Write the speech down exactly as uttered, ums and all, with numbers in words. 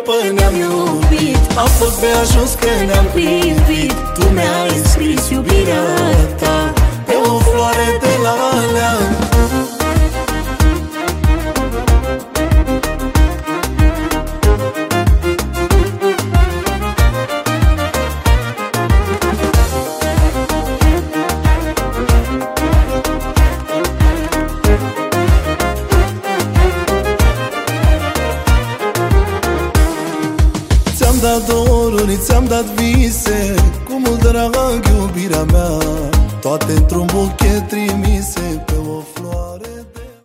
Europa ne-am iubit. Am fost pe ajuns că ne-am privit. Tu mi-ai scris iubirea ta pe o floare de la lean. Ți-am dat doruri, ți-am dat vise, cu mult drag iubirea mea, toate într-un buchet trimise pe o floare.